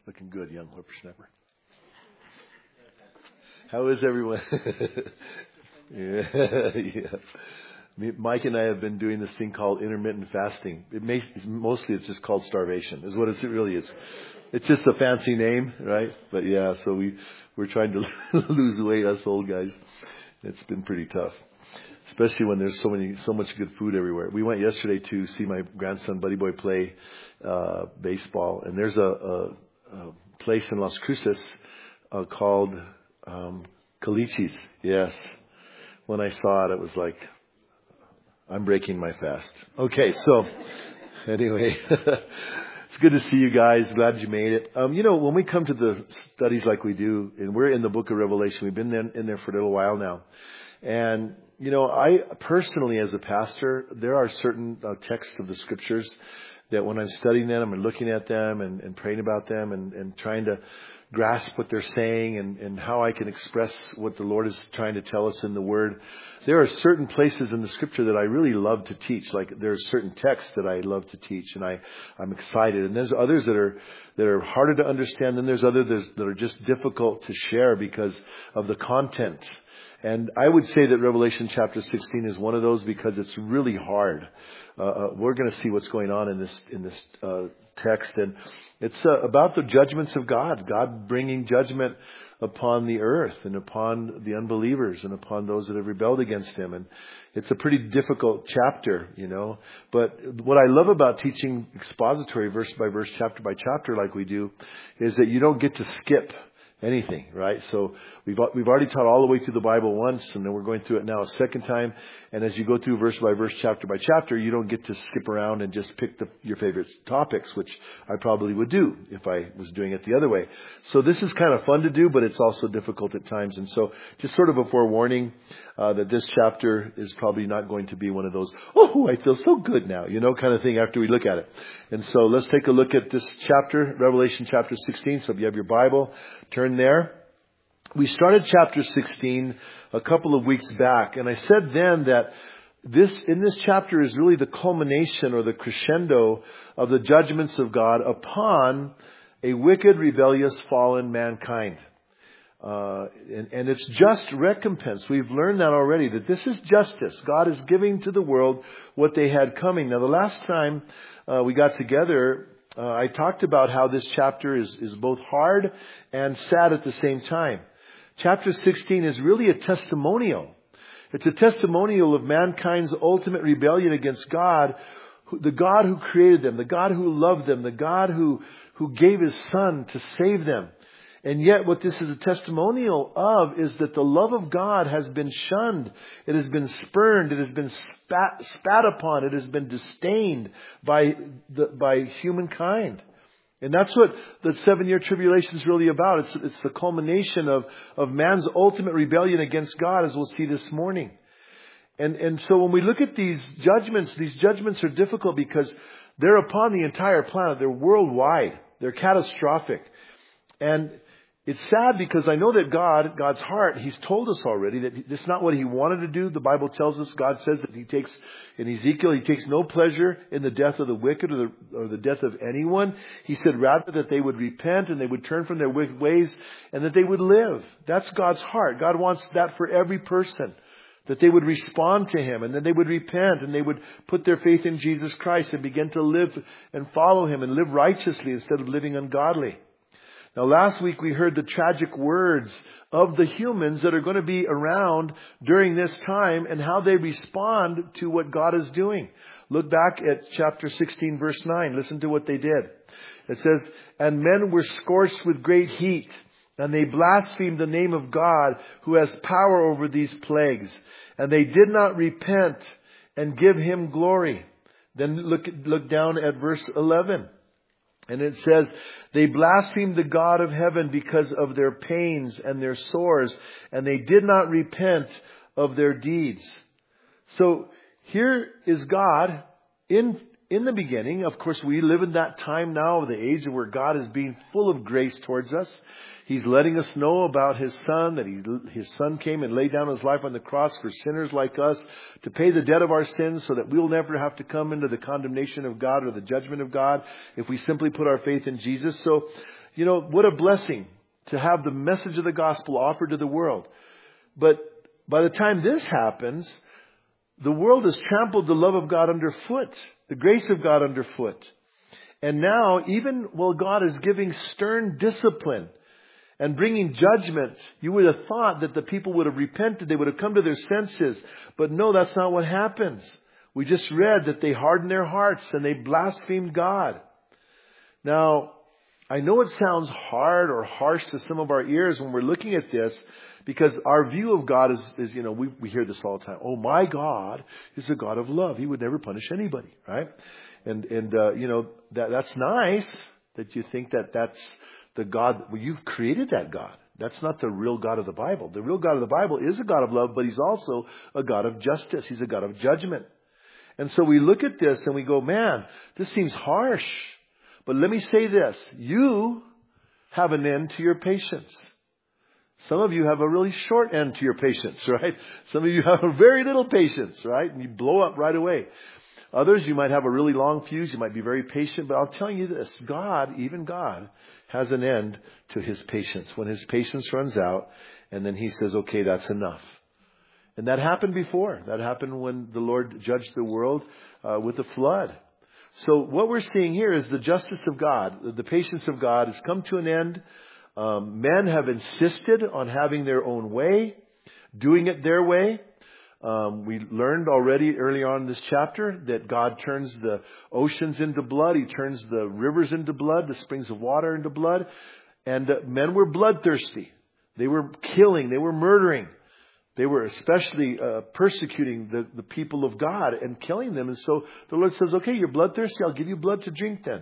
Looking good, young whippersnapper. How is everyone? Yeah. Mike and I have been doing this thing called intermittent fasting. Mostly it's just called starvation, is what it really is. It's just a fancy name, right? But yeah, so we're trying to lose weight, us old guys. It's been pretty tough, especially when there's so much good food everywhere. We went yesterday to see my grandson Buddy Boy play baseball, and there's a place in Las Cruces called Calichi's. Yes. When I saw it, it was like, I'm breaking my fast. Okay, so anyway, it's good to see you guys. Glad you made it. When we come to the studies like we do, and we're in the book of Revelation, we've been in there for a little while now. And, I personally, as a pastor, there are certain texts of the scriptures that when I'm studying them and looking at them and praying about them and trying to grasp what they're saying and how I can express what the Lord is trying to tell us in the Word. There are certain places in the Scripture that I really love to teach. Like there are certain texts that I love to teach, and I'm excited. And there's others that are harder to understand. Then there's others that are just difficult to share because of the content. And I would say that Revelation chapter 16 is one of those because it's really hard. We're going to see what's going on in this text, and it's about the judgments of God. God bringing judgment upon the earth and upon the unbelievers and upon those that have rebelled against Him. And it's a pretty difficult chapter, But what I love about teaching expository verse by verse, chapter by chapter, like we do, is that you don't get to skip anything, right? So we've already taught all the way through the Bible once, and then we're going through it now a second time. And as you go through verse by verse, chapter by chapter, you don't get to skip around and just pick your favorite topics, which I probably would do if I was doing it the other way. So this is kind of fun to do, but it's also difficult at times. And so just sort of a forewarning that this chapter is probably not going to be one of those, oh, I feel so good now, kind of thing after we look at it. And so let's take a look at this chapter, Revelation chapter 16. So if you have your Bible, turn there. We started chapter 16 a couple of weeks back, and I said then that in this chapter is really the culmination or the crescendo of the judgments of God upon a wicked, rebellious, fallen mankind. And it's just recompense. We've learned that already, that this is justice. God is giving to the world what they had coming. Now, the last time we got together, I talked about how this chapter is both hard and sad at the same time. Chapter 16 is really a testimonial. It's a testimonial of mankind's ultimate rebellion against God, the God who created them, the God who loved them, the God who gave His Son to save them. And yet what this is a testimonial of is that the love of God has been shunned. It has been spurned. It has been spat upon. It has been disdained by humankind. And that's what the 7-year tribulation is really about. It's the culmination of man's ultimate rebellion against God, as we'll see this morning. And so when we look at these judgments are difficult because they're upon the entire planet. They're worldwide. They're catastrophic. And it's sad because I know that God's heart, He's told us already that this is not what He wanted to do. The Bible tells us, God says that in Ezekiel, He takes no pleasure in the death of the wicked or the death of anyone. He said rather that they would repent and they would turn from their wicked ways and that they would live. That's God's heart. God wants that for every person. That they would respond to Him and then they would repent and they would put their faith in Jesus Christ and begin to live and follow Him and live righteously instead of living ungodly. Now, last week we heard the tragic words of the humans that are going to be around during this time and how they respond to what God is doing. Look back at chapter 16, verse 9. Listen to what they did. It says, "And men were scorched with great heat, and they blasphemed the name of God who has power over these plagues. And they did not repent and give Him glory." Then look down at verse 11. And it says, "They blasphemed the God of heaven because of their pains and their sores, and they did not repent of their deeds." So here is God in the beginning. Of course, we live in that time now of the age where God is being full of grace towards us. He's letting us know about His Son, that His Son came and laid down His life on the cross for sinners like us to pay the debt of our sins so that we'll never have to come into the condemnation of God or the judgment of God if we simply put our faith in Jesus. So what a blessing to have the message of the gospel offered to the world. But by the time this happens, the world has trampled the love of God underfoot, the grace of God underfoot. And now, even while God is giving stern discipline and bringing judgment, you would have thought that the people would have repented, they would have come to their senses. But no, that's not what happens. We just read that they hardened their hearts and they blasphemed God. Now, I know it sounds hard or harsh to some of our ears when we're looking at this, because our view of God is we hear this all the time. Oh, my God is a God of love. He would never punish anybody, right? And that's nice that you think that that's the God. Well, you've created that God. That's not the real God of the Bible. The real God of the Bible is a God of love, but He's also a God of justice. He's a God of judgment. And so we look at this and we go, man, this seems harsh. But let me say this. You have an end to your patience. Some of you have a really short end to your patience, right? Some of you have a very little patience, right? And you blow up right away. Others, you might have a really long fuse. You might be very patient. But I'll tell you this. God, even God, has an end to His patience. When His patience runs out, and then He says, okay, that's enough. And that happened before. That happened when the Lord judged the world with the flood. So what we're seeing here is the justice of God. The patience of God has come to an end. Men have insisted on having their own way, doing it their way. We learned already early on in this chapter that God turns the oceans into blood. He turns the rivers into blood, the springs of water into blood. And men were bloodthirsty. They were killing. They were murdering. They were especially persecuting the people of God and killing them. And so the Lord says, okay, you're bloodthirsty. I'll give you blood to drink then.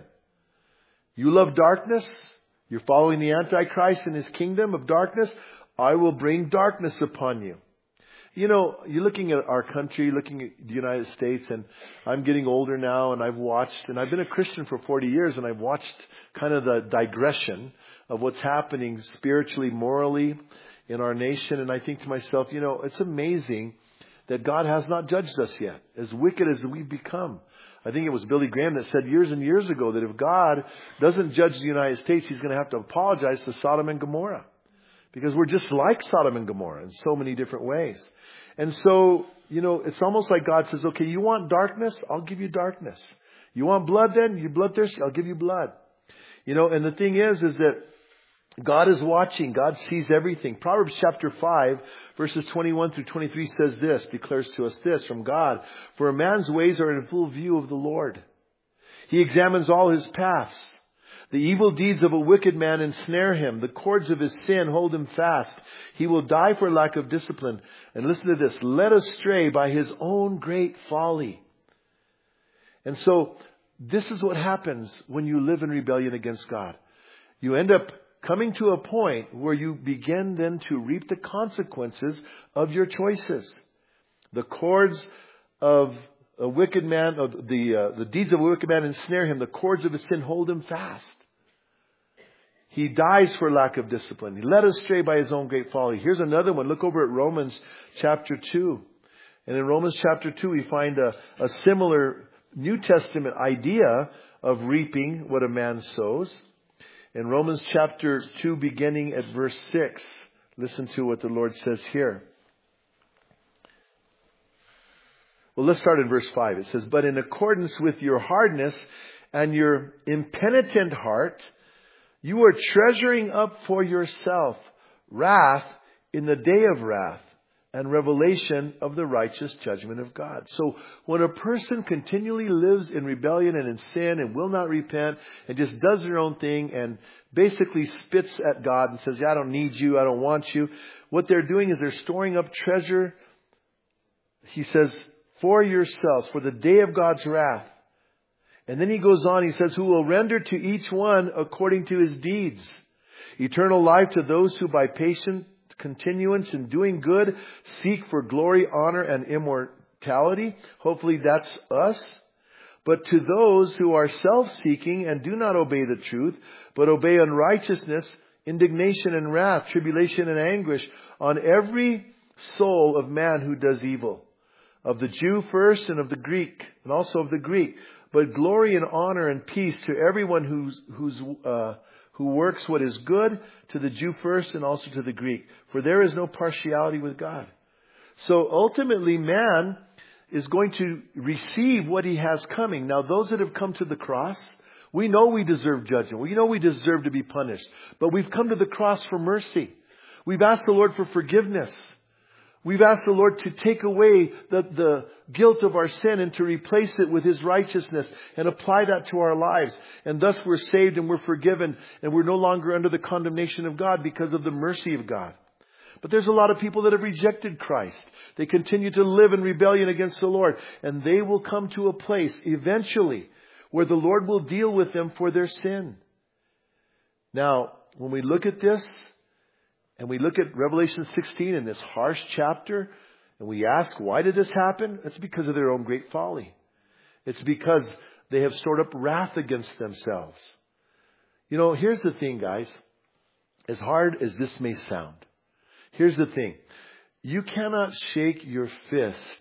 You love darkness. You're following the Antichrist and his kingdom of darkness. I will bring darkness upon you. You're looking at our country, looking at the United States, and I'm getting older now, and I've been a Christian for 40 years, and I've watched kind of the digression of what's happening spiritually, morally in our nation. And I think to myself, it's amazing that God has not judged us yet, as wicked as we've become. I think it was Billy Graham that said years and years ago that if God doesn't judge the United States, He's going to have to apologize to Sodom and Gomorrah. Because we're just like Sodom and Gomorrah in so many different ways. And so, it's almost like God says, okay, you want darkness? I'll give you darkness. You want blood then? You're bloodthirsty? I'll give you blood. And the thing is that God is watching. God sees everything. Proverbs chapter 5, verses 21 through 23 says this, declares to us this from God. For a man's ways are in full view of the Lord. He examines all his paths. The evil deeds of a wicked man ensnare him. The cords of his sin hold him fast. He will die for lack of discipline. And listen to this, led astray by his own great folly. And so this is what happens when you live in rebellion against God. You end up coming to a point where you begin then to reap the consequences of your choices. The cords of a wicked man, the deeds of a wicked man ensnare him. The cords of his sin hold him fast. He dies for lack of discipline. He led astray by his own great folly. Here's another one. Look over at Romans chapter 2. And in Romans chapter 2, we find a similar New Testament idea of reaping what a man sows. In Romans chapter 2, beginning at verse 6, listen to what the Lord says here. Well, let's start in verse 5. It says, but in accordance with your hardness and your impenitent heart, you are treasuring up for yourself wrath in the day of wrath and revelation of the righteous judgment of God. So when a person continually lives in rebellion and in sin and will not repent and just does their own thing and basically spits at God and says, I don't need you, I don't want you. What they're doing is they're storing up treasure, he says, for yourselves, for the day of God's wrath. And then he goes on, he says, who will render to each one according to his deeds. Eternal life to those who by patient continuance in doing good seek for glory, honor, and immortality. Hopefully that's us. But to those who are self-seeking and do not obey the truth, but obey unrighteousness, indignation and wrath, tribulation and anguish on every soul of man who does evil. Of the Jew first and of the Greek, and also of the Greek. but glory and honor and peace to everyone who works what is good, to the Jew first and also to the Greek. For there is no partiality with God. So ultimately, man is going to receive what he has coming. Now, those that have come to the cross, we know we deserve judgment. We know we deserve to be punished. But we've come to the cross for mercy. We've asked the Lord for forgiveness. We've asked the Lord to take away the guilt of our sin and to replace it with His righteousness and apply that to our lives. And thus we're saved and we're forgiven and we're no longer under the condemnation of God because of the mercy of God. But there's a lot of people that have rejected Christ. They continue to live in rebellion against the Lord. And they will come to a place eventually where the Lord will deal with them for their sin. Now, when we look at this, and we look at Revelation 16 in this harsh chapter, and we ask, why did this happen? It's because of their own great folly. It's because they have stored up wrath against themselves. You know, here's the thing, guys. As hard as this may sound, here's the thing. You cannot shake your fist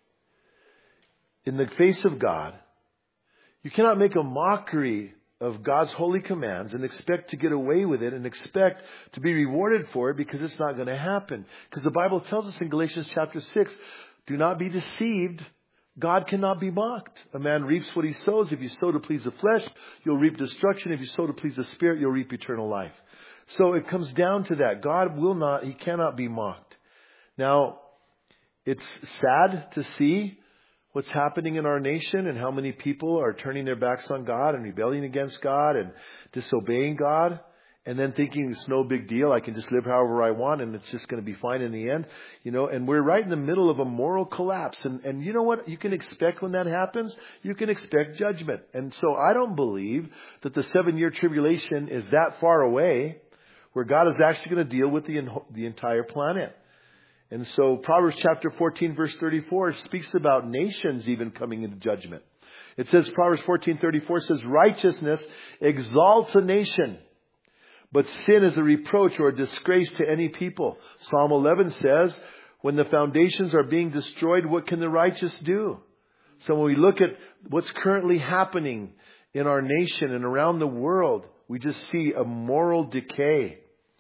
in the face of God. You cannot make a mockery of God's holy commands and expect to get away with it and expect to be rewarded for it, because it's not going to happen. Because the Bible tells us in Galatians chapter 6, do not be deceived. God cannot be mocked. A man reaps what he sows. If you sow to please the flesh, you'll reap destruction. If you sow to please the Spirit, you'll reap eternal life. So it comes down to that. God will not, He cannot be mocked. Now, it's sad to see what's happening in our nation and how many people are turning their backs on God and rebelling against God and disobeying God, and then thinking it's no big deal. I can just live however I want and it's just going to be fine in the end. You know, and we're right in the middle of a moral collapse. And you know what you can expect when that happens? You can expect judgment. And so I don't believe that the 7-year tribulation is that far away where God is actually going to deal with the entire planet. And so Proverbs chapter 14 verse 34 speaks about nations even coming into judgment. It says, Proverbs 14:34 says, righteousness exalts a nation, but sin is a reproach or a disgrace to any people. Psalm 11 says, when the foundations are being destroyed, what can the righteous do? So when we look at what's currently happening in our nation and around the world, we just see a moral decay.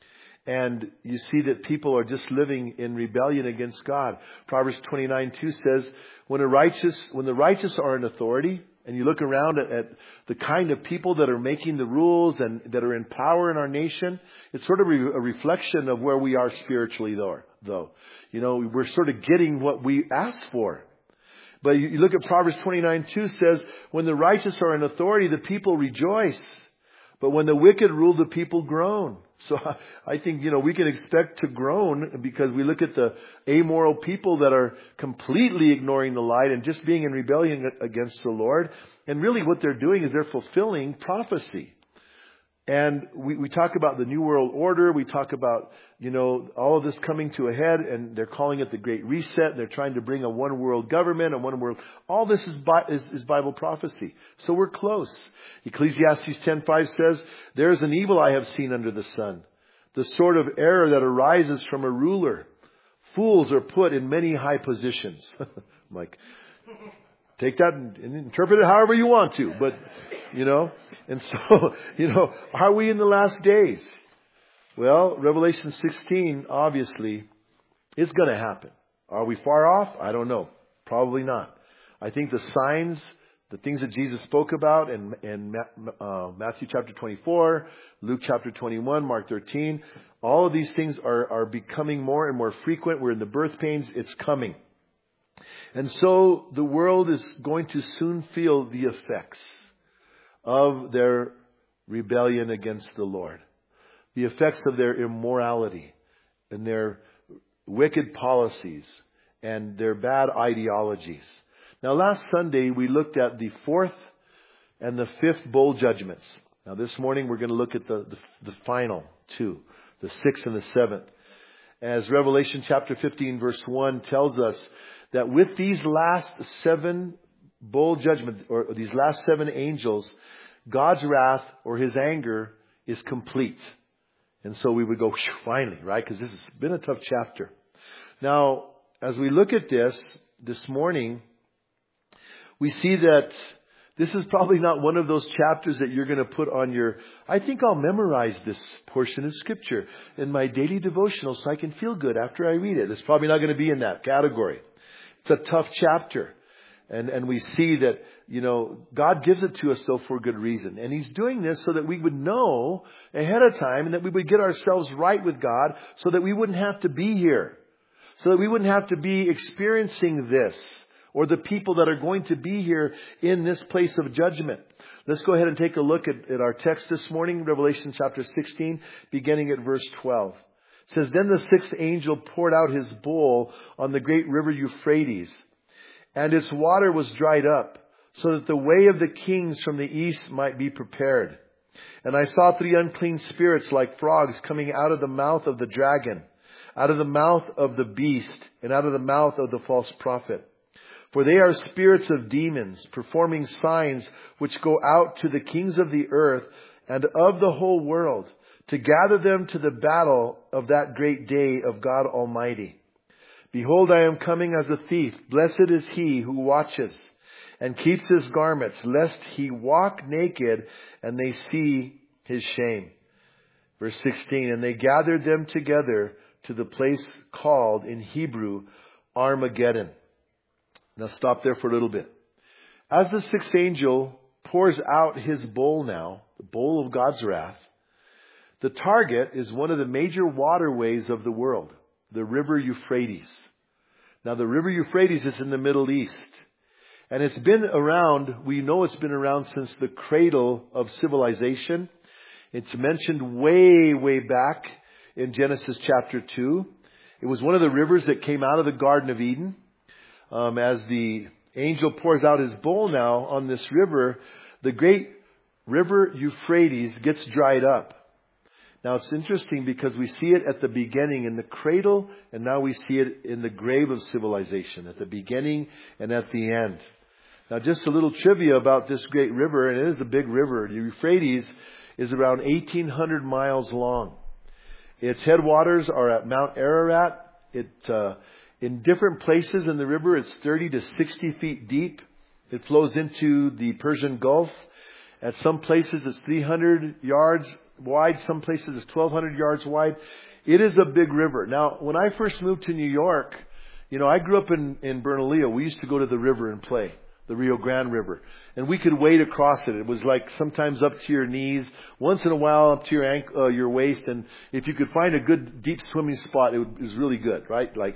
And you see that people are just living in rebellion against God. Proverbs 29:2 says, when the righteous are in authority, and you look around at the kind of people that are making the rules and that are in power in our nation, it's sort of a reflection of where we are spiritually though. You know, we're sort of getting what we ask for. But you look at Proverbs 29:2 says, when the righteous are in authority, the people rejoice. But when the wicked rule, the people groan. So I think, you know, we can expect to groan because we look at the amoral people that are completely ignoring the light and just being in rebellion against the Lord. And really what they're doing is they're fulfilling prophecy. And we talk about the New World Order. We talk about, you know, all of this coming to a head, and they're calling it the Great Reset. They're trying to bring a one world government, a one world. All this is Bible prophecy. So we're close. Ecclesiastes 10:5 says, there is an evil I have seen under the sun, the sort of error that arises from a ruler. Fools are put in many high positions. I'm like, take that and interpret it however you want to. But, you know, and so, you know, are we in the last days? Well, Revelation 16, obviously, it's going to happen. Are we far off? I don't know. Probably not. I think the signs, the things that Jesus spoke about in Matthew chapter 24, Luke chapter 21, Mark 13, all of these things are becoming more and more frequent. We're in the birth pains. It's coming. And so the world is going to soon feel the effects of their rebellion against the Lord. The effects of their immorality and their wicked policies and their bad ideologies. Now last Sunday we looked at the 4th and the 5th bowl judgments. Now this morning we're going to look at the final 2, the 6th and the 7th. As Revelation chapter 15 verse 1 tells us that with these last 7 bowl judgments, or these last 7 angels, God's wrath or His anger is complete. And so we would go, finally, right? Because this has been a tough chapter. Now, as we look at this morning, we see that This is probably not one of those chapters that you're going to put on your, I think I'll memorize this portion of Scripture in my daily devotional so I can feel good after I read it. It's probably not going to be in that category. It's a tough chapter. And we see that, God gives it to us though for good reason. And He's doing this so that we would know ahead of time and that we would get ourselves right with God so that we wouldn't have to be here. So that we wouldn't have to be experiencing this or the people that are going to be here in this place of judgment. Let's go ahead and take a look at our text this morning, Revelation chapter 16, beginning at verse 12. It says, "Then the sixth angel poured out his bowl on the great river Euphrates, and its water was dried up, so that the way of the kings from the east might be prepared. And I saw 3 unclean spirits like frogs coming out of the mouth of the dragon, out of the mouth of the beast, and out of the mouth of the false prophet. For they are spirits of demons, performing signs which go out to the kings of the earth and of the whole world, to gather them to the battle of that great day of God Almighty. Behold, I am coming as a thief. Blessed is he who watches and keeps his garments, lest he walk naked and they see his shame." Verse 16, "And they gathered them together to the place called in Hebrew Armageddon." Now stop there for a little bit. As the sixth angel pours out his bowl now, the bowl of God's wrath, the target is one of the major waterways of the world, the river Euphrates. Now the river Euphrates is in the Middle East. And it's been around, we know it's been around since the cradle of civilization. It's mentioned way, way back in Genesis chapter 2. It was one of the rivers that came out of the Garden of Eden. As the angel pours out his bowl now on this river, the great river Euphrates gets dried up. Now it's interesting because we see it at the beginning in the cradle, and now we see it in the grave of civilization, at the beginning and at the end. Now just a little trivia about this great river, and it is a big river. The Euphrates is around 1,800 miles long. Its headwaters are at Mount Ararat. In different places in the river, it's 30 to 60 feet deep. It flows into the Persian Gulf. At some places, it's 300 yards wide. Some places, it's 1,200 yards wide. It is a big river. Now, when I first moved to New York, I grew up in Bernalillo. We used to go to the river and play, the Rio Grande River. And we could wade across it. It was like sometimes up to your knees, once in a while up to your waist. And if you could find a good deep swimming spot, it was really good, right? Like,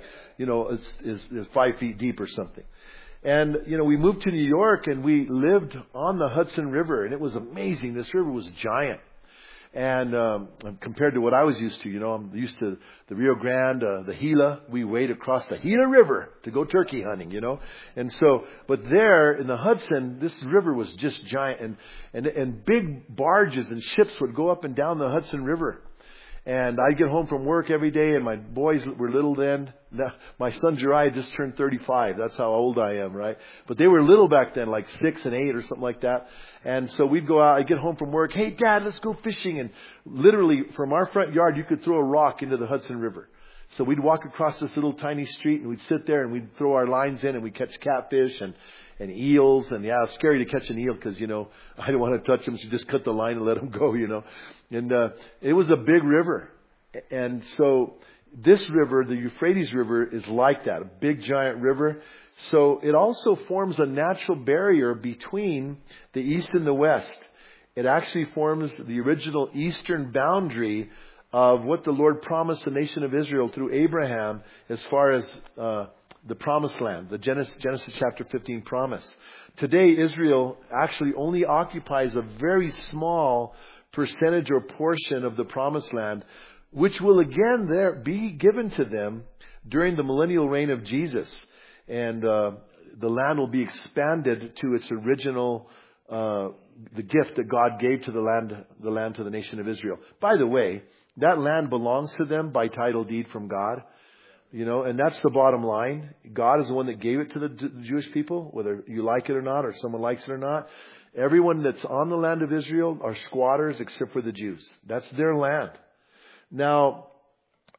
it's 5 feet deep or something. And, we moved to New York and we lived on the Hudson River, and it was amazing. This river was giant. And compared to what I was used to, I'm used to the Rio Grande, the Gila. We wade across the Gila River to go turkey hunting, And so, but there in the Hudson, this river was just giant, and big barges and ships would go up and down the Hudson River. And I'd get home from work every day, and my boys were little then. Now, my son Jeriah just turned 35. That's how old I am, right? But they were little back then, like 6 and 8 or something like that. And so we'd go out, I'd get home from work. "Hey, Dad, let's go fishing." And literally from our front yard, you could throw a rock into the Hudson River. So we'd walk across this little tiny street, and we'd sit there and we'd throw our lines in, and we'd catch catfish and eels. And yeah, it's scary to catch an eel because, I didn't want to touch them. So just cut the line and let them go, And it was a big river. And so this river, the Euphrates River, is like that, a big giant river. So it also forms a natural barrier between the east and the west. It actually forms the original eastern boundary of what the Lord promised the nation of Israel through Abraham as far as the promised land, the Genesis chapter 15 promise. Today, Israel actually only occupies a very small percentage or portion of the promised land, which will again there be given to them during the millennial reign of Jesus. And the land will be expanded to its original, the gift that God gave to the land to the nation of Israel. By the way, that land belongs to them by title deed from God. And that's the bottom line. God is the one that gave it to the Jewish people, whether you like it or not, or someone likes it or not. Everyone that's on the land of Israel are squatters except for the Jews. That's their land. Now,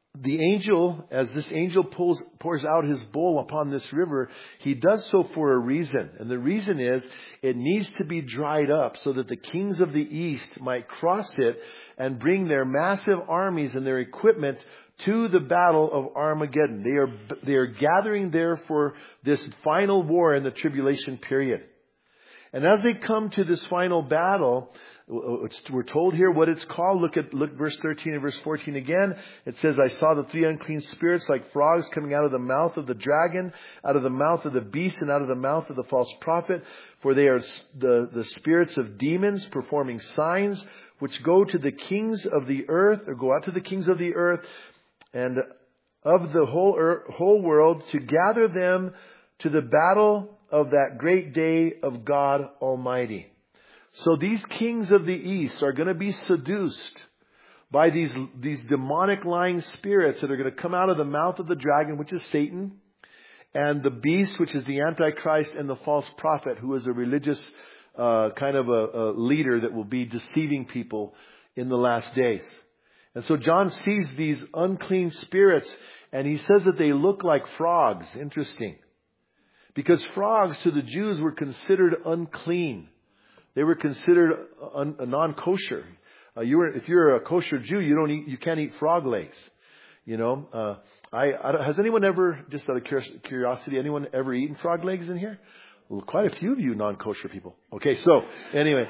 the angel, as this angel pours out his bowl upon this river, he does so for a reason. And the reason is it needs to be dried up so that the kings of the east might cross it and bring their massive armies and their equipment to the battle of Armageddon. They are gathering there for this final war in the tribulation period. And as they come to this final battle, we're told here what it's called. Look verse 13 and verse 14 again. It says, I saw the three unclean spirits like frogs coming out of the mouth of the dragon, out of the mouth of the beast, and out of the mouth of the false prophet. For they are the spirits of demons performing signs, which go to the kings of the earth, or go out to the kings of the earth, and of the whole world, to gather them to the battle of that great day of God Almighty. So these kings of the east are going to be seduced by these demonic lying spirits that are going to come out of the mouth of the dragon, which is Satan, and the beast, which is the Antichrist, and the false prophet, who is a religious kind of a leader that will be deceiving people in the last days. And so John sees these unclean spirits, and he says that they look like frogs. Interesting. Because frogs to the Jews were considered unclean. They were considered non-kosher. If you're a kosher Jew, you can't eat frog legs. You know, has anyone ever, just out of curiosity, anyone ever eaten frog legs in here? Well, quite a few of you non-kosher people. Okay, so anyway,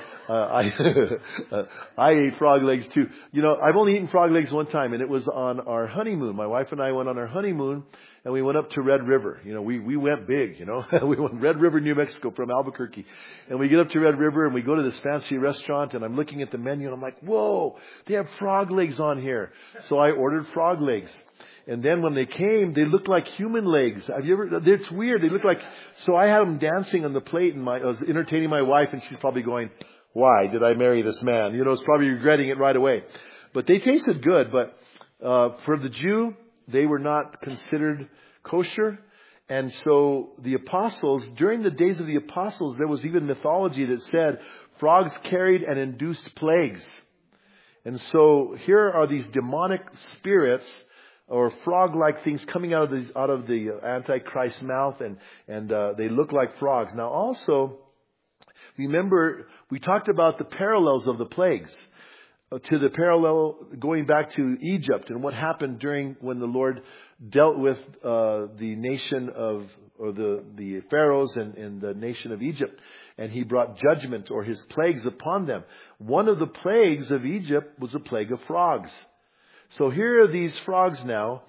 I ate frog legs too. You know, I've only eaten frog legs one time, and it was on our honeymoon. My wife and I went on our honeymoon, and we went up to Red River. You know, we went big, you know. We went Red River, New Mexico from Albuquerque. And we get up to Red River, and we go to this fancy restaurant, and I'm looking at the menu, and I'm like, whoa, they have frog legs on here. So I ordered frog legs. And then when they came, they looked like human legs. Have you ever? It's weird. They look like. So I had them dancing on the plate, and I was entertaining my wife, and she's probably going, "Why did I marry this man?" You know, it's probably regretting it right away. But they tasted good. But for the Jew, they were not considered kosher. And so the apostles, during the days of the apostles, there was even mythology that said frogs carried and induced plagues. And so here are these demonic spirits, or frog-like things coming out of the Antichrist's mouth, and they look like frogs. Now also, remember, we talked about the parallels of the plagues, to the parallel going back to Egypt and what happened when the Lord dealt with the nation or the pharaohs and the nation of Egypt, and he brought judgment, or his plagues, upon them. One of the plagues of Egypt was a plague of frogs. So here are these frogs now,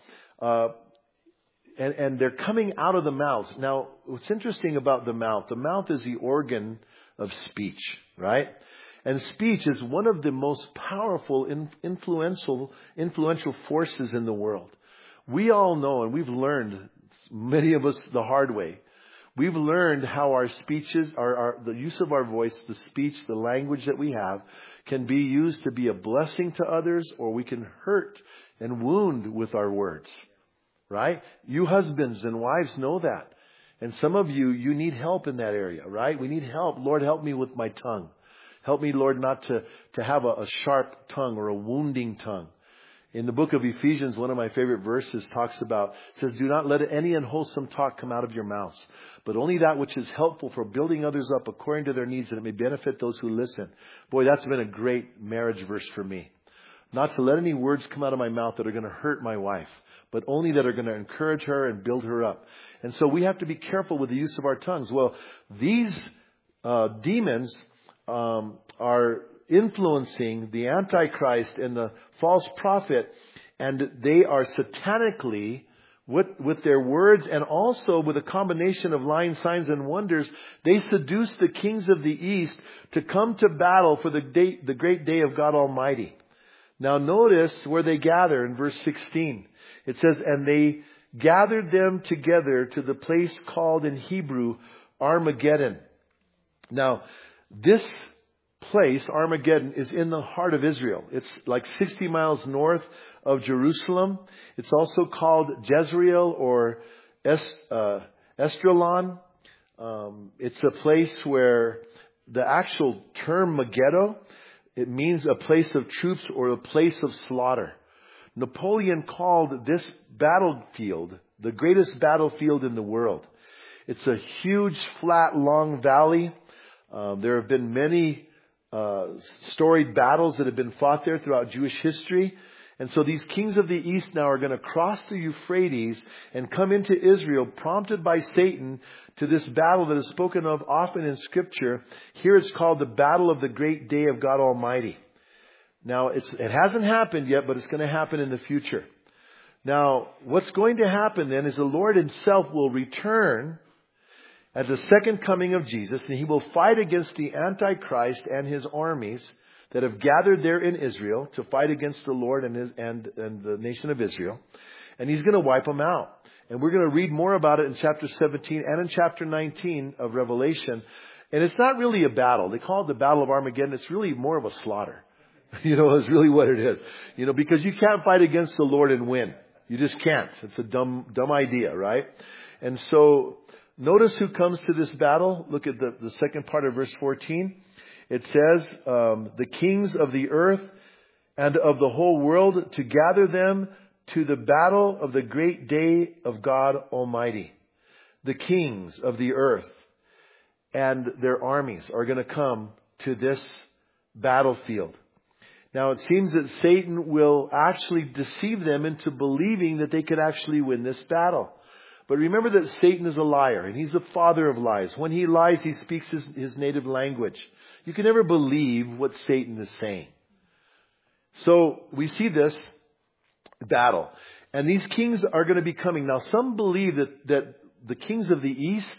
and they're coming out of the mouths. Now, what's interesting about the mouth is the organ of speech, right? And speech is one of the most powerful, influential forces in the world. We all know, and we've learned, many of us the hard way, we've learned how our speeches, the use of our voice, the speech, the language that we have, can be used to be a blessing to others, or we can hurt and wound with our words. Right? You husbands and wives know that. And some of you need help in that area, right? We need help. Lord, help me with my tongue. Help me, Lord, not to have a sharp tongue or a wounding tongue. In the book of Ephesians, one of my favorite verses says, do not let any unwholesome talk come out of your mouths, but only that which is helpful for building others up according to their needs, that it may benefit those who listen. Boy, that's been a great marriage verse for me. Not to let any words come out of my mouth that are going to hurt my wife, but only that are going to encourage her and build her up. And so we have to be careful with the use of our tongues. Well, these demons are influencing the Antichrist and the false prophet, and they are satanically, with their words, and also with a combination of lying signs and wonders, they seduce the kings of the east to come to battle for the great day of God Almighty. Now notice where they gather in verse 16. It says, and they gathered them together to the place called in Hebrew Armageddon. Now, this place, Armageddon, is in the heart of Israel. It's like 60 miles north of Jerusalem. It's also called Jezreel or Esdraelon. It's a place where the actual term Megiddo, it means a place of troops or a place of slaughter. Napoleon called this battlefield the greatest battlefield in the world. It's a huge, flat, long valley. There have been many storied battles that have been fought there throughout Jewish history. And so these kings of the east now are going to cross the Euphrates and come into Israel, prompted by Satan, to this battle that is spoken of often in Scripture. Here it's called the Battle of the Great Day of God Almighty. Now, it hasn't happened yet, but it's going to happen in the future. Now, what's going to happen then is the Lord Himself will return at the second coming of Jesus, and He will fight against the Antichrist and his armies that have gathered there in Israel to fight against the Lord and the nation of Israel. And He's going to wipe them out. And we're going to read more about it in chapter 17 and in chapter 19 of Revelation. And it's not really a battle. They call it the Battle of Armageddon. It's really more of a slaughter. It's really what it is. Because you can't fight against the Lord and win. You just can't. It's a dumb idea, right? And so notice who comes to this battle. Look at the second part of verse 14. It says, the kings of the earth and of the whole world, to gather them to the battle of the great day of God Almighty. The kings of the earth and their armies are going to come to this battlefield. Now, it seems that Satan will actually deceive them into believing that they could actually win this battle. But remember that Satan is a liar, and he's the father of lies. When he lies, he speaks his native language. You can never believe what Satan is saying. So we see this battle. And these kings are going to be coming. Now, some believe that the kings of the east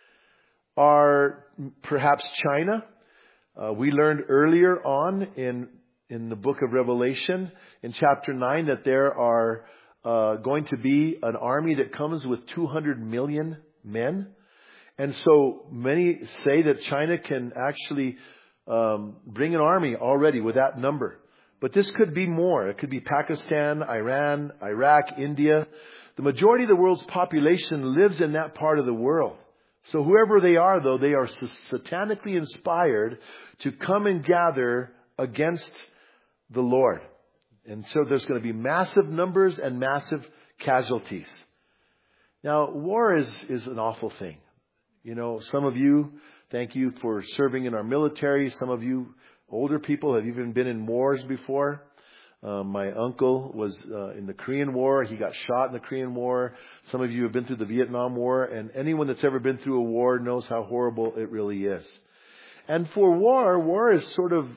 are perhaps China. We learned earlier on in the book of Revelation, in chapter 9, that there are going to be an army that comes with 200 million men. And so many say that China can actually bring an army already with that number. But this could be more. It could be Pakistan, Iran, Iraq, India. The majority of the world's population lives in that part of the world. So whoever they are, though, they are satanically inspired to come and gather against the Lord. And so there's going to be massive numbers and massive casualties. Now, war is an awful thing. Some of you, thank you for serving in our military. Some of you older people have even been in wars before. My uncle was in the Korean War. He got shot in the Korean War. Some of you have been through the Vietnam War. And anyone that's ever been through a war knows how horrible it really is. And for war is sort of,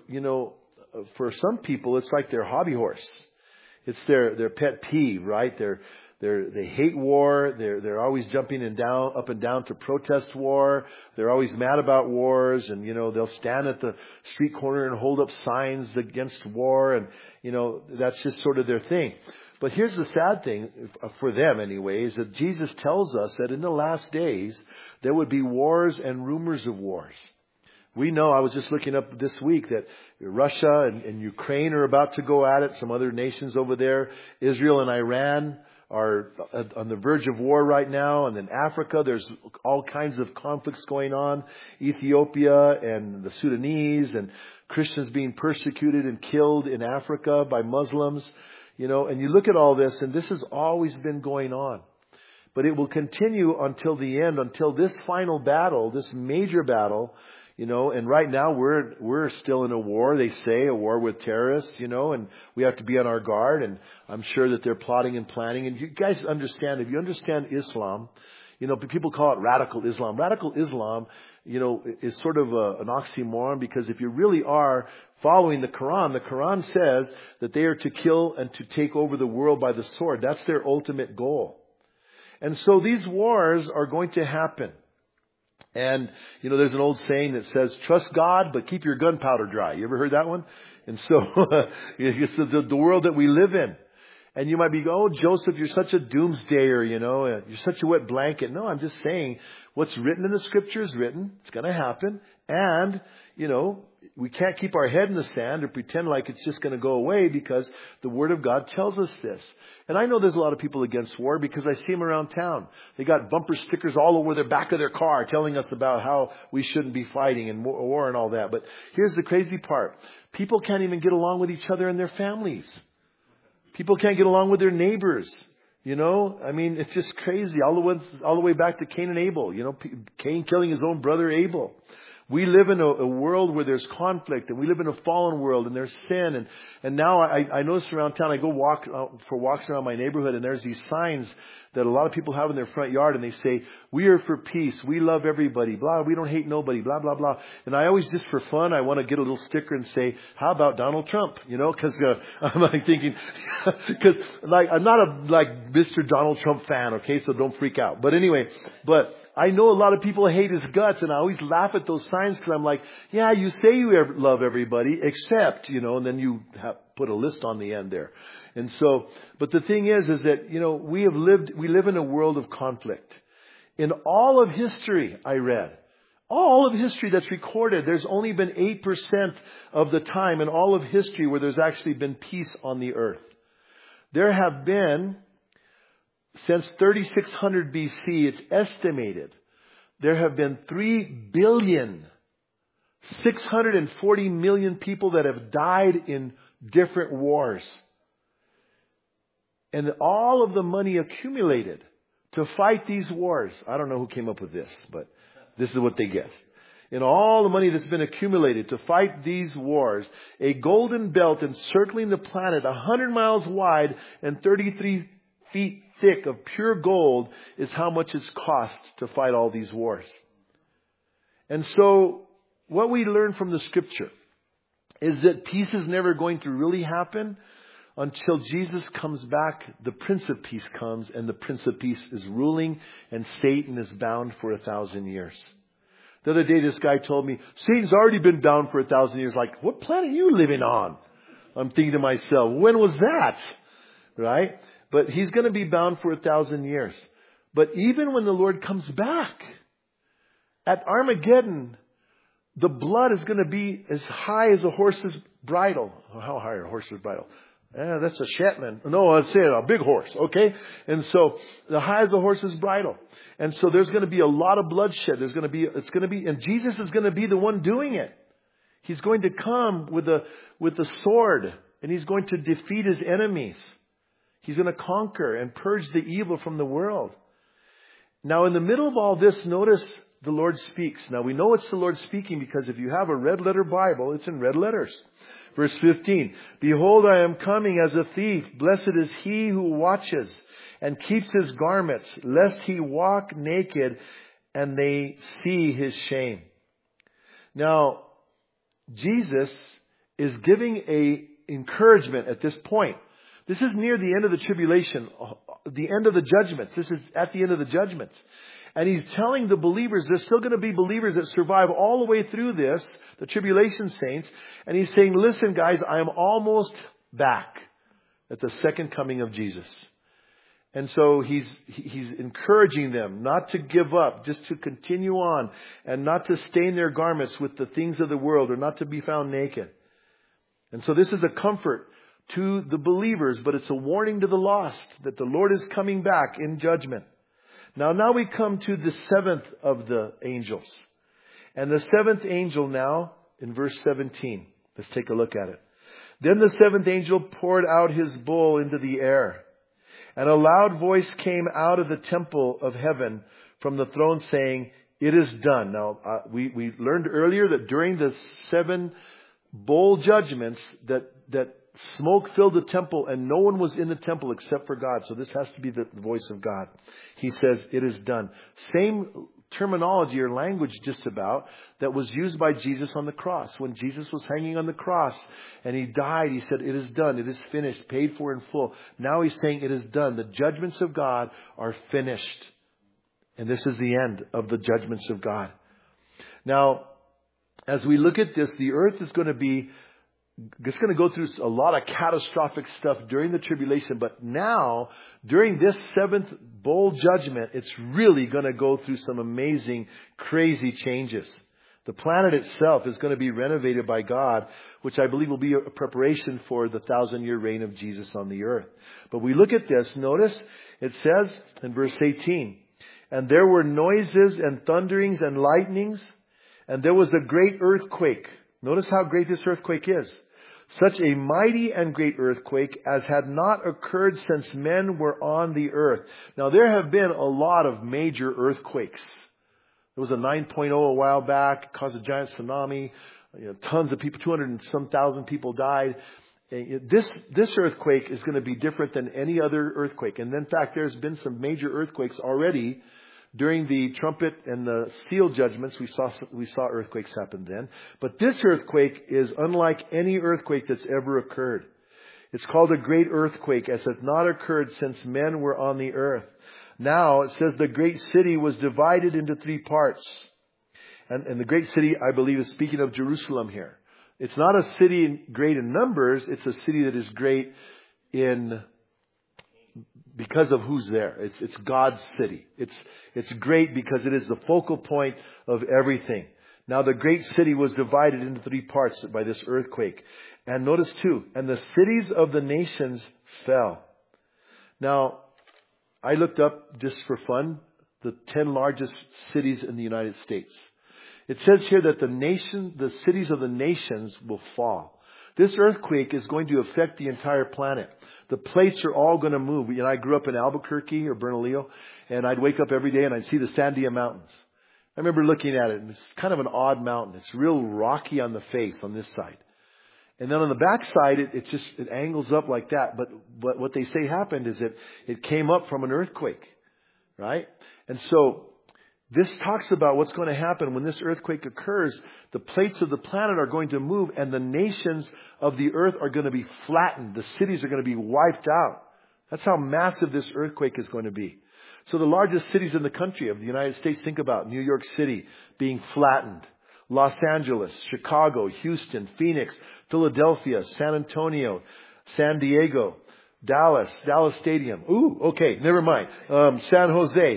for some people, it's like their hobby horse. It's their pet peeve, right? They hate war. They're always jumping up and down to protest war. They're always mad about wars, and they'll stand at the street corner and hold up signs against war, and that's just sort of their thing. But here's the sad thing for them, anyways, that Jesus tells us that in the last days there would be wars and rumors of wars. We know, I was just looking up this week, that Russia and Ukraine are about to go at it. Some other nations over there, Israel and Iran, are on the verge of war right now. And then Africa, there's all kinds of conflicts going on. Ethiopia and the Sudanese, and Christians being persecuted and killed in Africa by Muslims. And you look at all this, and this has always been going on. But it will continue until the end, until this final battle, this major battle. And right now we're still in a war, they say, a war with terrorists, and we have to be on our guard. And I'm sure that they're plotting and planning. And you guys understand, if you understand Islam, people call it radical Islam. Radical Islam, is sort of an oxymoron, because if you really are following the Quran says that they are to kill and to take over the world by the sword. That's their ultimate goal. And so these wars are going to happen. And, there's an old saying that says, trust God, but keep your gunpowder dry. You ever heard that one? And so it's the world that we live in. And you might be, oh, Joseph, you're such a doomsdayer, you're such a wet blanket. No, I'm just saying what's written in the Scripture is written. It's going to happen. And, we can't keep our head in the sand or pretend like it's just going to go away, because the Word of God tells us this. And I know there's a lot of people against war, because I see them around town. They got bumper stickers all over the back of their car telling us about how we shouldn't be fighting and war and all that. But here's the crazy part. People can't even get along with each other and their families. People can't get along with their neighbors. You know, I mean, it's just crazy. All the way back to Cain and Abel. You know, Cain killing his own brother Abel. We live in a world where there's conflict, and we live in a fallen world, and there's sin. And now I notice around town, I go for walks around my neighborhood, and there's these signs that a lot of people have in their front yard, and they say, "We are for peace. We love everybody. Blah. We don't hate nobody. Blah, blah, blah." And I always, just for fun, I want to get a little sticker and say, "How about Donald Trump?" You know, because I'm like thinking, because like I'm not a Mr. Donald Trump fan. Okay, so don't freak out. But anyway, I know a lot of people hate his guts, and I always laugh at those signs because I'm like, yeah, you say you love everybody, except, you know, and then you put a list on the end there. And so, but the thing is that, you know, we live in a world of conflict. In all of history, I read, all of history that's recorded, there's only been 8% of the time in all of history where there's actually been peace on the earth. There have been, since 3600 BC, it's estimated, there have been 3,640,000,000 people that have died in different wars. And all of the money accumulated to fight these wars. I don't know who came up with this, but this is what they guessed. In all the money that's been accumulated to fight these wars, a golden belt encircling the planet 100 miles wide and 33 feet thick of pure gold is how much it's cost to fight all these wars. And so what we learn from the scripture is that peace is never going to really happen until Jesus comes back. The Prince of Peace comes, and the Prince of Peace is ruling, and Satan is bound for 1,000 years. The other day this guy told me, Satan's already been bound for 1,000 years. Like, what planet are you living on? I'm thinking to myself, when was that? Right? But he's going to be bound for 1,000 years. But even when the Lord comes back, at Armageddon, the blood is going to be as high as a horse's bridle. How high are a horse's bridle? That's a Shetland. No, I'd say a big horse. Okay? And so, the high as a horse's bridle. And so there's going to be a lot of bloodshed. And Jesus is going to be the one doing it. He's going to come with a sword, and he's going to defeat his enemies. He's going to conquer and purge the evil from the world. Now, in the middle of all this, notice the Lord speaks. Now, we know it's the Lord speaking because if you have a red letter Bible, it's in red letters. Verse 15, "Behold, I am coming as a thief. Blessed is he who watches and keeps his garments, lest he walk naked and they see his shame." Now, Jesus is giving a encouragement at this point. This is near the end of the tribulation, the end of the judgments. This is at the end of the judgments. And he's telling the believers, there's still going to be believers that survive all the way through this, the tribulation saints. And he's saying, listen guys, I am almost back at the second coming of Jesus. And so he's encouraging them not to give up, just to continue on and not to stain their garments with the things of the world or not to be found naked. And so this is a comfort to the believers, but it's a warning to the lost that the Lord is coming back in judgment. Now we come to the seventh of the angels. And the seventh angel now, in verse 17, let's take a look at it. "Then the seventh angel poured out his bowl into the air. And a loud voice came out of the temple of heaven from the throne saying, 'It is done.'" Now, we learned earlier that during the 7 bowl judgments that smoke filled the temple and no one was in the temple except for God. So this has to be the voice of God. He says, "It is done." Same terminology or language just about that was used by Jesus on the cross. When Jesus was hanging on the cross and he died, he said, "It is done. It is finished, paid for in full." Now he's saying it is done. The judgments of God are finished. And this is the end of the judgments of God. Now, as we look at this, the earth is going to go through a lot of catastrophic stuff during the tribulation. But now, during this 7th bowl judgment, it's really going to go through some amazing, crazy changes. The planet itself is going to be renovated by God, which I believe will be a preparation for the 1,000-year reign of Jesus on the earth. But we look at this, notice it says in verse 18, "And there were noises and thunderings and lightnings, and there was a great earthquake." Notice how great this earthquake is. such a mighty and great earthquake as had not occurred since men were on the earth. Now there have been a lot of major earthquakes. There was a 9.0 a while back, caused a giant tsunami. Tons of people, 200 and some thousand people died. This earthquake is going to be different than any other earthquake. And in fact, there's been some major earthquakes already during the trumpet and the seal judgments. We saw earthquakes happen then. But this earthquake is unlike any earthquake that's ever occurred. It's called a great earthquake, as has not occurred since men were on the earth. Now, it says the great city was divided into 3 parts. And the great city, I believe, is speaking of Jerusalem here. It's not a city great in numbers. It's a city that is great because of who's there. It's God's city. It's great because it is the focal point of everything. Now the great city was divided into 3 parts by this earthquake. And notice too, and the cities of the nations fell. Now, I looked up just for fun the 10 largest cities in the United States. It says here that the cities of the nations will fall. This earthquake is going to affect the entire planet. The plates are all going to move. I grew up in Albuquerque or Bernalillo, and I'd wake up every day and I'd see the Sandia Mountains. I remember looking at it, and it's kind of an odd mountain. It's real rocky on the face on this side. And then on the back side, it angles up like that. But what they say happened is that it came up from an earthquake, right? And so this talks about what's going to happen when this earthquake occurs. The plates of the planet are going to move, and the nations of the earth are going to be flattened. The cities are going to be wiped out. That's how massive this earthquake is going to be. So the largest cities in the country of the United States, think about New York City being flattened. Los Angeles, Chicago, Houston, Phoenix, Philadelphia, San Antonio, San Diego, Dallas Stadium. Ooh, okay, never mind. San Jose.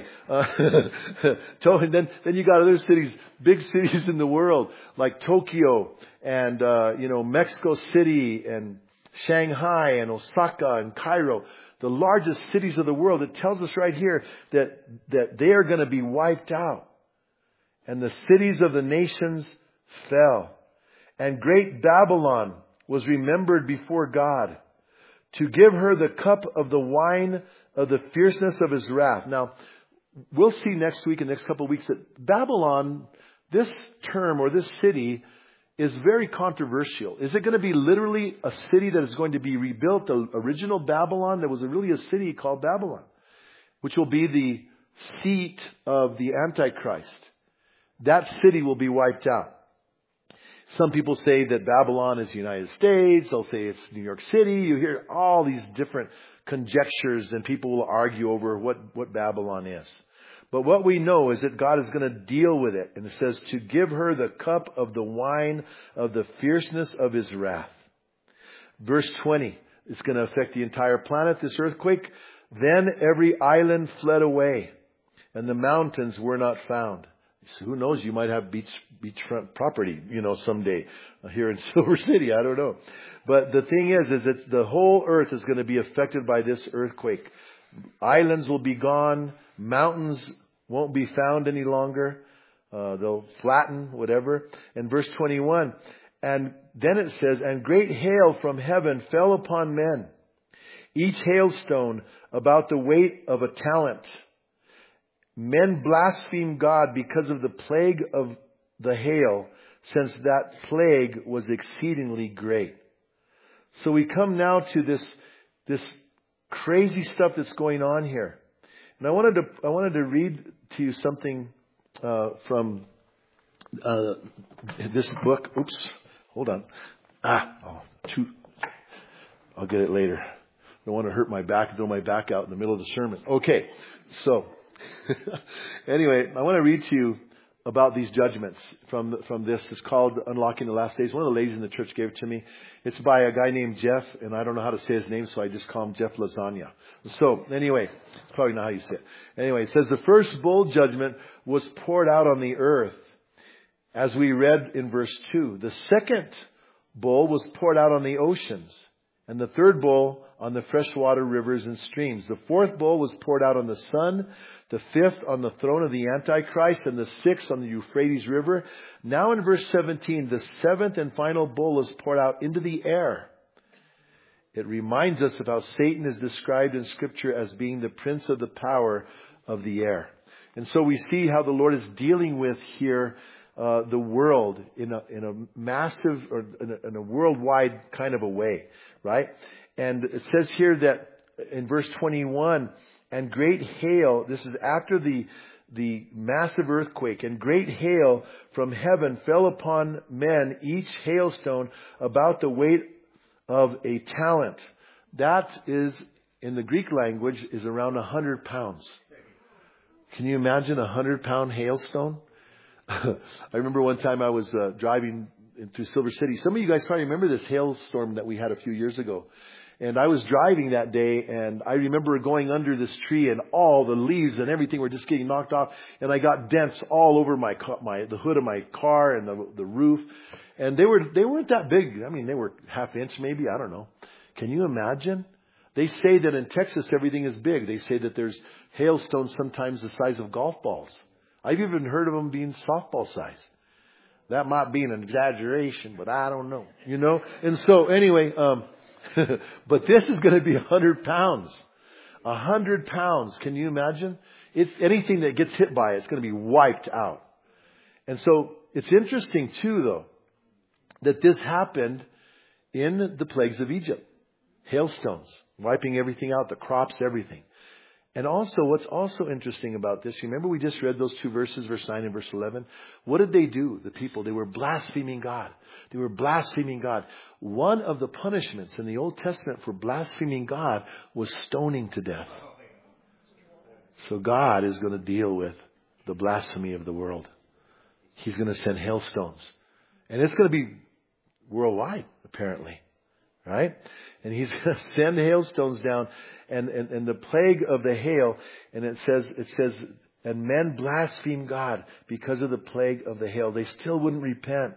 Then you got other cities, big cities in the world, like Tokyo and, Mexico City and Shanghai and Osaka and Cairo. The largest cities of the world. It tells us right here that they are going to be wiped out. And the cities of the nations fell. And great Babylon was remembered before God, to give her the cup of the wine of the fierceness of his wrath. Now, we'll see next week, in the next couple of weeks, that Babylon, this term or this city, is very controversial. Is it going to be literally a city that is going to be rebuilt? The original Babylon, there was really a city called Babylon, which will be the seat of the Antichrist. That city will be wiped out. Some people say that Babylon is the United States. They'll say it's New York City. You hear all these different conjectures, and people will argue over what Babylon is. But what we know is that God is going to deal with it. And it says to give her the cup of the wine of the fierceness of his wrath. Verse 20. It's going to affect the entire planet, this earthquake. Then every island fled away, and the mountains were not found. So who knows? You might have beachfront property, someday here in Silver City. I don't know. But the thing is that the whole earth is going to be affected by this earthquake. Islands will be gone. Mountains won't be found any longer. They'll flatten, whatever. And verse 21, and then it says, and great hail from heaven fell upon men, each hailstone about the weight of a talent. Men blasphemed God because of the plague of the hail, since that plague was exceedingly great. So we come now to this crazy stuff that's going on here. And I wanted to read to you something from this book. Oops, hold on. I'll get it later. I don't want to hurt my back, throw my back out in the middle of the sermon. Okay, so anyway, I want to read to you about these judgments from this. It's called Unlocking the Last Days. One of the ladies in the church gave it to me. It's by a guy named Jeff, and I don't know how to say his name, so I just call him Jeff Lasagna. So anyway, probably not how you say it. Anyway, it says the first bowl judgment was poured out on the earth, as we read in verse 2. The second bowl was poured out on the oceans, And the third bowl on the freshwater rivers and streams. The fourth bowl was poured out on the sun, the fifth on the throne of the Antichrist, and the sixth on the Euphrates River. Now in verse 17, the seventh and final bowl is poured out into the air. It reminds us of how Satan is described in Scripture as being the prince of the power of the air. And so we see how the Lord is dealing with here the world in a massive or in a worldwide kind of a way, right? And it says here that in verse 21, and great hail, this is after the massive earthquake, and great hail from heaven fell upon men, each hailstone about the weight of a talent. That is, in the Greek language, is around 100 pounds. Can you imagine a 100-pound hailstone? I remember one time I was driving through Silver City. Some of you guys probably remember this hailstorm that we had a few years ago. And I was driving that day, and I remember going under this tree, and all the leaves and everything were just getting knocked off. And I got dents all over the hood of my car and the roof. And they weren't that big. I mean, they were half inch maybe. I don't know. Can you imagine? They say that in Texas everything is big. They say that there's hailstones sometimes the size of golf balls. I've even heard of them being softball size. That might be an exaggeration, but I don't know. You know? And so anyway, but this is going to be 100 pounds. 100 pounds. Can you imagine? It's anything that gets hit by it's going to be wiped out. And so it's interesting too, though, that this happened in the plagues of Egypt. Hailstones, wiping everything out, the crops, everything. And also, what's also interesting about this, remember we just read those two verses, verse 9 and verse 11? What did they do, the people? They were blaspheming God. They were blaspheming God. One of the punishments in the Old Testament for blaspheming God was stoning to death. So God is going to deal with the blasphemy of the world. He's going to send hailstones. And it's going to be worldwide, apparently. Right? And He's going to send hailstones down and the plague of the hail. And it says, and men blaspheme God because of the plague of the hail. They still wouldn't repent.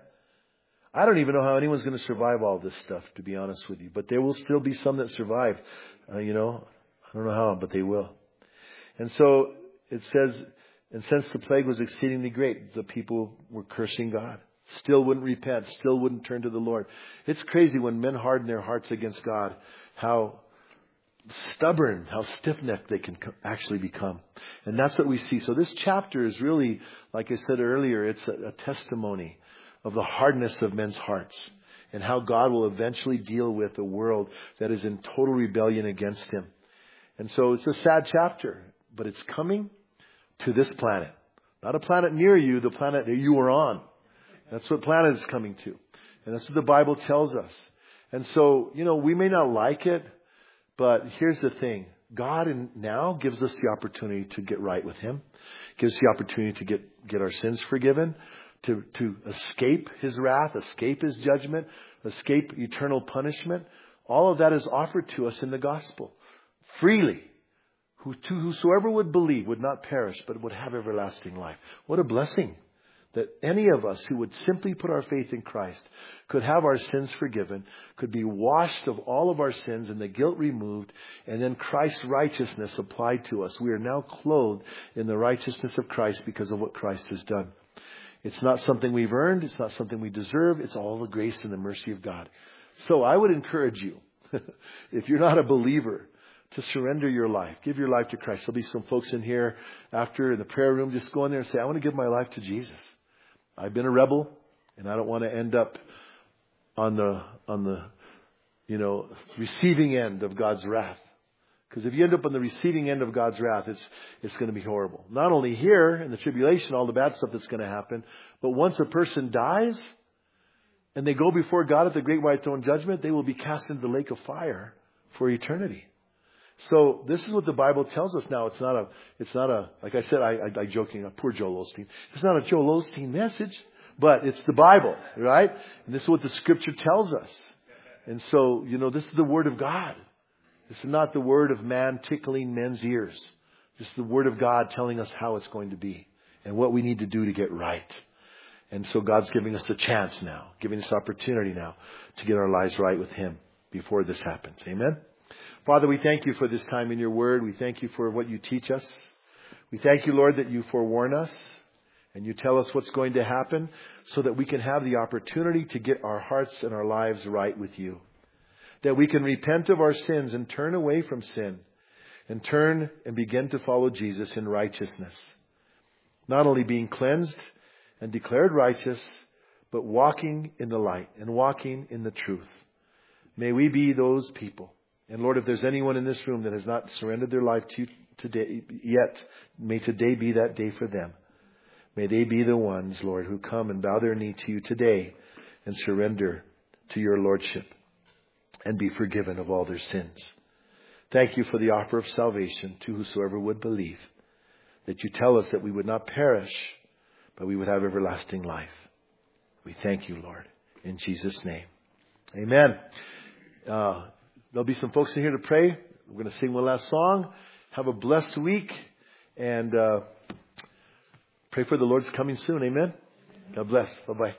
I don't even know how anyone's going to survive all this stuff, to be honest with you. But there will still be some that survive. I don't know how, but they will. And so it says, and since the plague was exceedingly great, the people were cursing God. Still wouldn't repent, still wouldn't turn to the Lord. It's crazy when men harden their hearts against God, how stubborn, how stiff-necked they can actually become. And that's what we see. So this chapter is really, like I said earlier, it's a testimony of the hardness of men's hearts and how God will eventually deal with a world that is in total rebellion against Him. And so it's a sad chapter, but it's coming to this planet. Not a planet near you, the planet that you are on. That's what planet is coming to. And that's what the Bible tells us. And so, we may not like it, but here's the thing. God now gives us the opportunity to get right with Him. Gives us the opportunity to get our sins forgiven, to escape His wrath, escape His judgment, escape eternal punishment. All of that is offered to us in the gospel. Freely. Whosoever would believe would not perish, but would have everlasting life. What a blessing. That any of us who would simply put our faith in Christ could have our sins forgiven, could be washed of all of our sins and the guilt removed, and then Christ's righteousness applied to us. We are now clothed in the righteousness of Christ because of what Christ has done. It's not something we've earned. It's not something we deserve. It's all the grace and the mercy of God. So I would encourage you, if you're not a believer, to surrender your life. Give your life to Christ. There'll be some folks in here after in the prayer room. Just go in there and say, I want to give my life to Jesus. I've been a rebel, and I don't want to end up on the receiving end of God's wrath. Because if you end up on the receiving end of God's wrath, it's going to be horrible. Not only here in the tribulation, all the bad stuff that's going to happen, but once a person dies and they go before God at the great white throne judgment, they will be cast into the lake of fire for eternity. So this is what the Bible tells us now. It's not a, like I said, I joking, poor Joel Osteen. It's not a Joel Osteen message, but it's the Bible, right? And this is what the Scripture tells us. And so, this is the Word of God. This is not the word of man tickling men's ears. This is the Word of God telling us how it's going to be and what we need to do to get right. And so God's giving us a chance now, giving us opportunity now to get our lives right with Him. before this happens. Amen. Father, we thank you for this time in your word. We thank you for what you teach us. We thank you, Lord, that you forewarn us and you tell us what's going to happen so that we can have the opportunity to get our hearts and our lives right with you. That we can repent of our sins and turn away from sin and turn and begin to follow Jesus in righteousness. Not only being cleansed and declared righteous, but walking in the light and walking in the truth. May we be those people. And Lord, if there's anyone in this room that has not surrendered their life to you today yet, may today be that day for them. May they be the ones, Lord, who come and bow their knee to you today and surrender to your lordship and be forgiven of all their sins. Thank you for the offer of salvation to whosoever would believe, that you tell us that we would not perish, but we would have everlasting life. We thank you, Lord, in Jesus' name. Amen. There'll be some folks in here to pray. We're going to sing one last song. Have a blessed week and pray for the Lord's coming soon. Amen. God bless. Bye-bye.